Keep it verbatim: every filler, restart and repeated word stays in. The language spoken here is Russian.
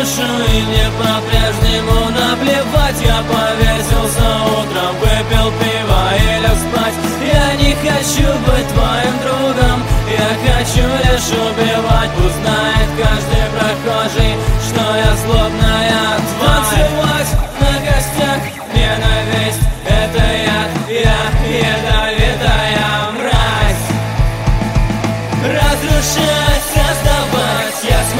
дышу, и мне по-прежнему наплевать. Я повесился утром, выпил пиво и лег спать. Я не хочу быть твоим другом, я хочу лишь убивать. Пусть знает каждый прохожий, что я злобная тварь. Танцевать на костях, ненависть — это я, я ядовитая мразь. Разрушать, создавать, я смогу.